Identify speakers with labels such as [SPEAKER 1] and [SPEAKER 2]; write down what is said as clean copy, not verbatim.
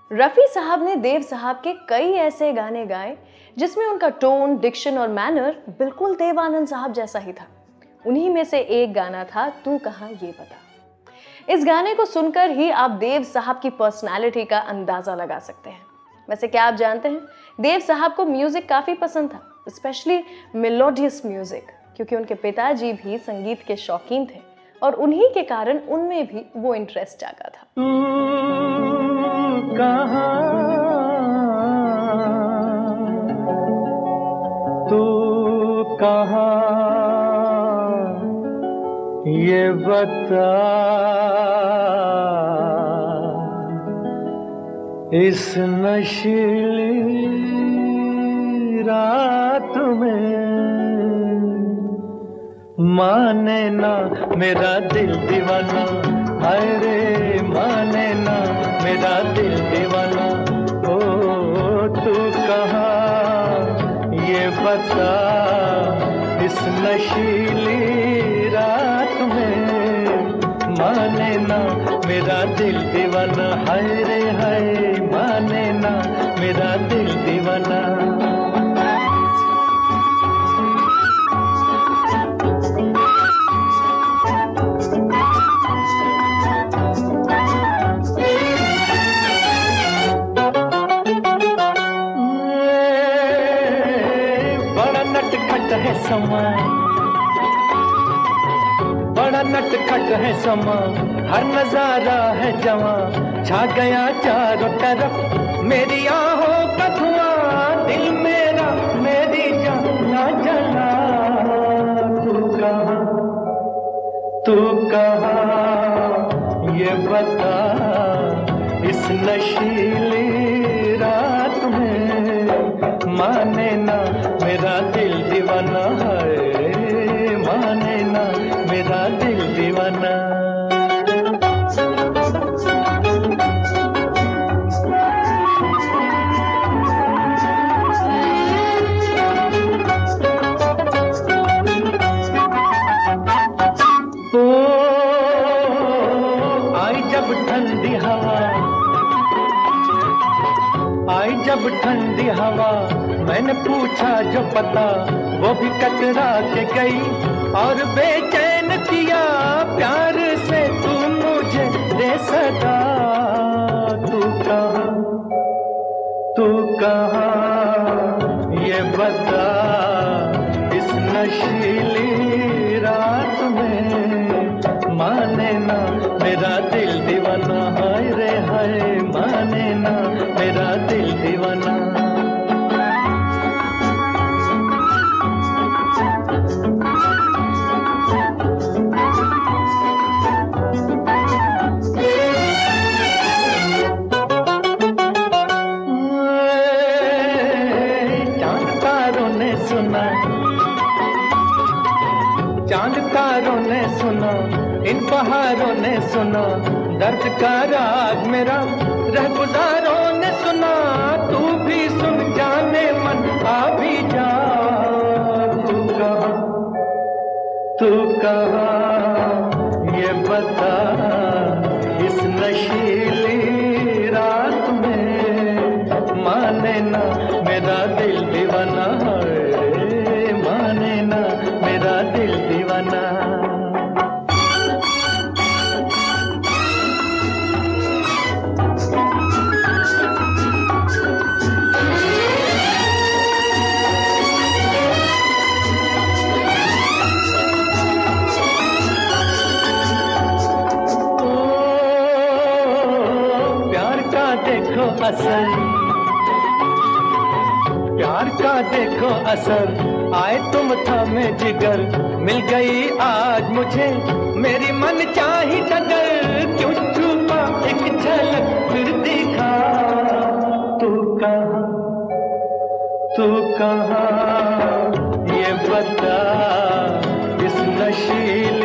[SPEAKER 1] रफ़ी साहब ने देव साहब के कई ऐसे गाने गाए जिसमें उनका टोन, डिक्शन और मैनर बिल्कुल देव आनंद साहब जैसा ही था। उन्हीं में से एक गाना था तू कहाँ ये बता। इस गाने को सुनकर ही आप देव साहब की पर्सनालिटी का अंदाजा लगा सकते हैं। वैसे क्या आप जानते हैं, देव साहब को म्यूजिक काफी पसंद था, स्पेशली मेलोडियस म्यूजिक, क्योंकि उनके पिताजी भी संगीत के शौकीन थे और उन्हीं के कारण उनमें भी वो इंटरेस्ट जागा था।
[SPEAKER 2] तू कहाँ ये बता, इस नशीली रात में माने ना मेरा दिल दीवाना, हाय रे माने ना मेरा दिल दीवाना। ओ तू कहाँ ये बता, इस नशीली रात में माने ना मेरा दिल दीवाना, हाय रे हाय माने ना मेरा दिल दीवाना। है समा, बड़ा नटखट है समा, हर नजारा है जवां, छा गया चारों तरफ मेरी आहों का धुआं, दिल मेरा मेरी जान ना जला। तू कहाँ ये बता, इस नशीली रात में माने ना मेरा दिल दीवाना, है माने ना मेरा दिल दीवाना। ओ आई जब ठंडी हवा, आई जब ठंडी हवा, मैंने पूछा जो पता, वो भी कतरा के गई और बेचैन किया प्यार से तू मुझे दे सदा। तू कहाँ ये बता, इस नशीली रात में माने ना मेरा दिल दीवाना, हाय रे हाय माने ना मेरा दिल दीवाना। चांद तारों ने सुना, इन पहाड़ों ने सुना, दर्द का राग मेरा रहगुजारों ने सुना। तू भी सुन जाने मन आ भी जा। तू कहाँ ये बता, इस नशीली रात में माने ना मेरा दिल दीवाना, है माने ना मेरा दिल दीवाना। देखो असर, प्यार का देखो असर, आए तुम थामे जिगर, मिल गई आज मुझे मेरी मन चाही डगर। क्यों छुपा एक झलक फिर दिखा। तू कहाँ ये बता, इस नशीली